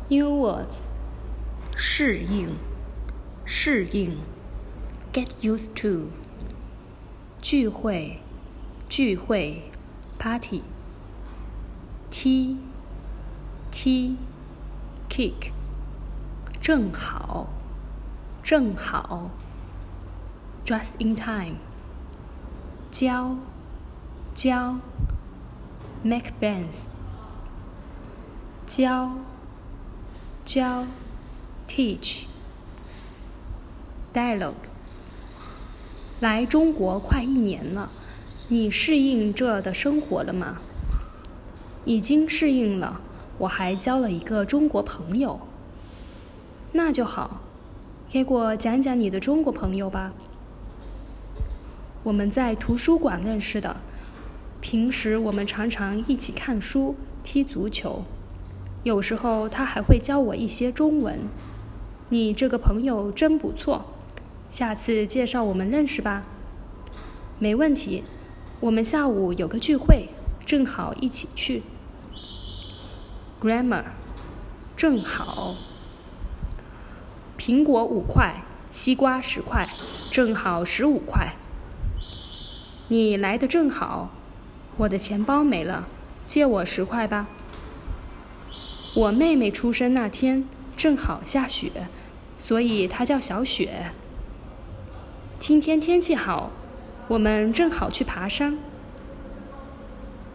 New words. 适应 Get used to. 聚会 Party. Kick.正好 Just in time. 教 Make friends. 教 Teach. Dialogue. 来中国快1年了，你适应这儿的生活了吗？已经适应了，我还交了一个中国朋友。那就好，给我讲讲你的中国朋友吧。我们在图书馆认识的，平时我们常常一起看书、踢足球，有时候他还会教我一些中文。你这个朋友真不错，下次介绍我们认识吧。没问题，我们下午有个聚会，正好一起去。Grammar. 正好。苹果5块，西瓜10块，正好15块。你来得正好，我的钱包没了，借我10块吧。我妹妹出生那天正好下雪，所以她叫小雪。今天天气好，我们正好去爬山。